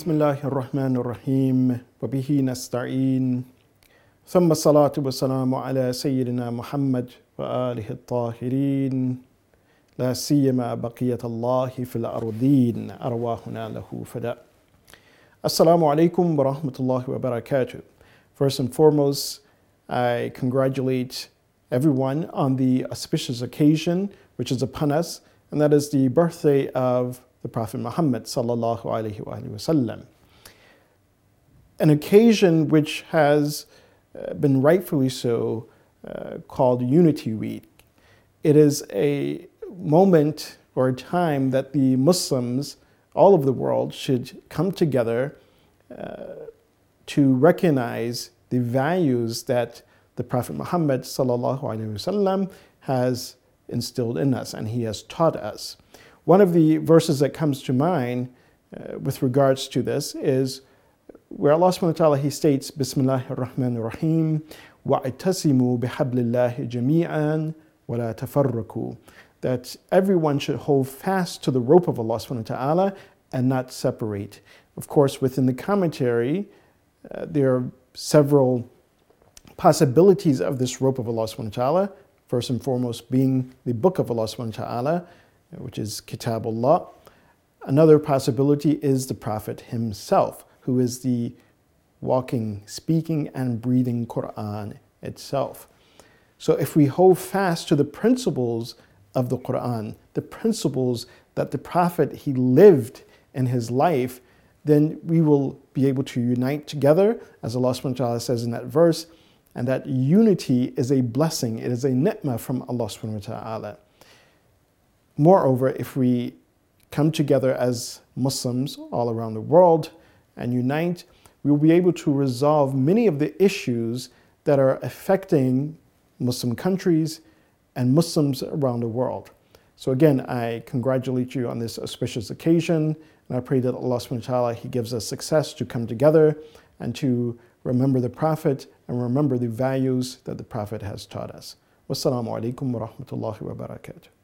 بسم الله الرحمن الرحيم وبه نستعين ثم الصلاة والسلام على سيدنا محمد وآله الطاهرين لا سيما بقية الله في الأرضين أرواحنا له فداء. Assalamu alaikum wa rahmatullahi wa barakatuh. First and foremost, I congratulate everyone on the auspicious occasion which is upon us, and that is the birthday of the Prophet Muhammad sallallahu alaihi wasallam. An occasion which has been rightfully so called Unity Week. It is a moment or a time that the Muslims all over the world should come together to recognize the values that the Prophet Muhammad sallallahu alaihi wasallam has instilled in us and he has taught us. One of the verses that comes to mind with regards to this is where Allah subhanahu wa ta'ala, he states, Bismillahir Rahmanir Rahim, وَاعْتَصِمُوا بِحَبْلِ اللَّهِ جَمِيعًا وَلَا تَفَرَّقُوا, that everyone should hold fast to the rope of Allah subhanahu wa ta'ala and not separate. Of course, within the commentary, there are several possibilities of this rope of Allah subhanahu wa ta'ala. First and foremost being the book of Allah subhanahu wa ta'ala, which is Kitabullah. Another possibility is the Prophet himself, who is the walking, speaking, and breathing Quran itself. So if we hold fast to the principles of the Quran, the principles that the Prophet, he lived in his life, then we will be able to unite together, as Allah subhanahu wa ta'ala says in that verse, and that unity is a blessing, it is a ni'mah from Allah subhanahu wa ta'ala. Moreover, if we come together as Muslims all around the world and unite, we will be able to resolve many of the issues that are affecting Muslim countries and Muslims around the world. So again, I congratulate you on this auspicious occasion, and I pray that Allah subhanahu wa ta'ala, he gives us success to come together and to remember the Prophet and remember the values that the Prophet has taught us. Wassalamu alaikum wa rahmatullahi wa barakatuh.